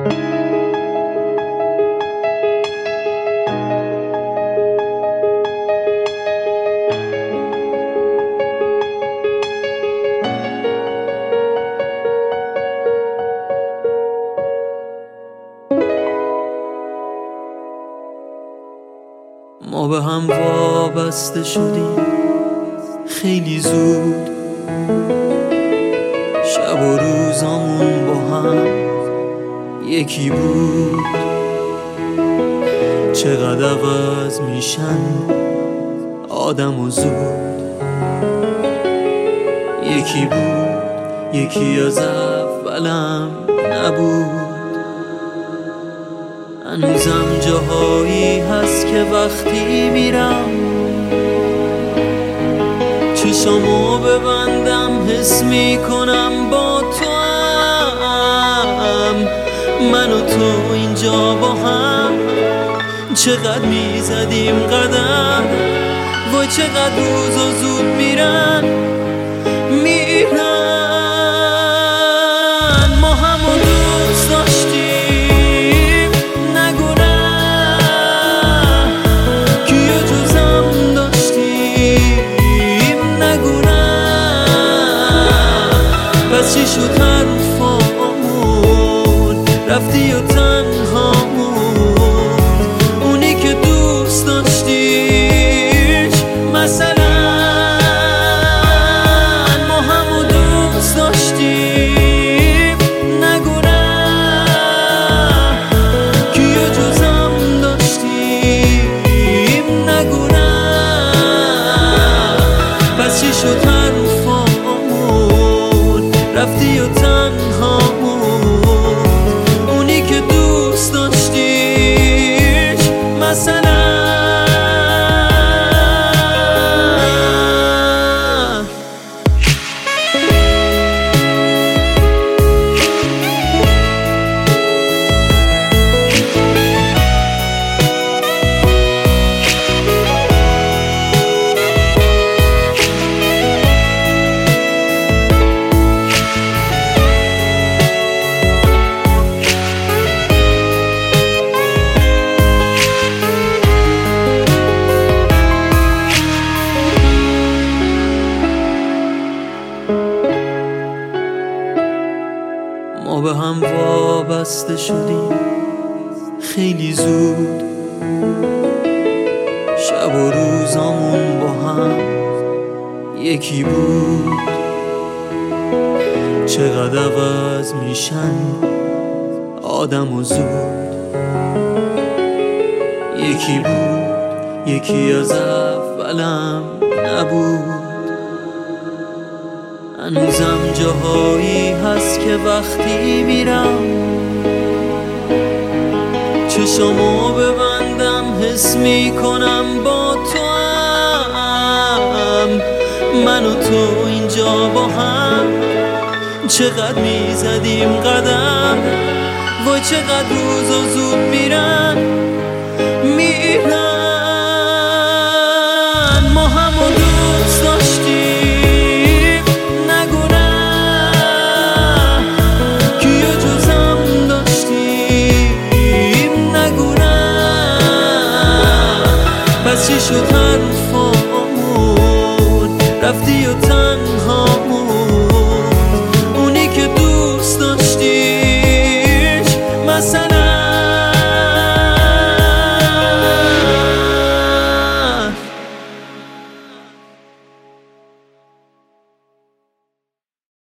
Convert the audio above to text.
ما به هم وابسته شدیم خیلی زود، شب و روزامون با هم یکی بود. چقدر عوض میشن آدم و زود، یکی بود یکی از اولم نبود. هنوزم جاهایی هست که وقتی میرم چشامو ببندم حس میکنم با تو هم، من و تو اینجا با هم. چقدر میزدیم قدم، وای چقدر روزا زود میرن. ما همو دوست داشتیم، نگو نه که یه جزم داشتیم، نگو نه. پس چی شد حرفامون، رفتی و تنهامون. اونی که دوست داشتیش مثلا چی شد حرفامون، رفتی و تنهامون. اونی که دوست داشتیش مثلا ما به هم وابسته شدیم خیلی زود، شب و روزامون با هم یکی بود. چقدر عوض میشن آدم و زود، یکی بود یکی از اولم نبود. هنوزم جاهایی هست که وقتی میرم چشامو ببندم حس میکنم با تو هم، من و تو اینجا با هم. چقدر میزدیم قدم، وای چقدر روزا زود میرن. ما همو دوست داشتیم، نگو نه که یه جزم داشتیم، نگو نه. پس چی شد حرفامون، رفتی و تنهامون. اونی که دوست داشتیش مثلا